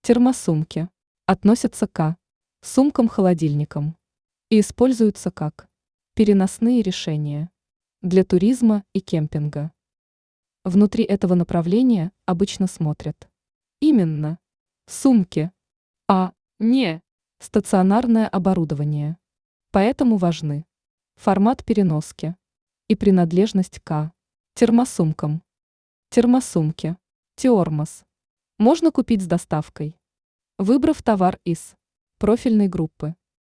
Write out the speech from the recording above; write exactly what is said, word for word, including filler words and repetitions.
Термосумки относятся к сумкам-холодильникам и используются как переносные решения для туризма и кемпинга. Внутри этого направления обычно смотрят именно сумки, а не стационарное оборудование. Поэтому важны формат переноски и принадлежность к термосумкам. Термосумки, Теормос, можно купить с доставкой, выбрав товар из профильной группы.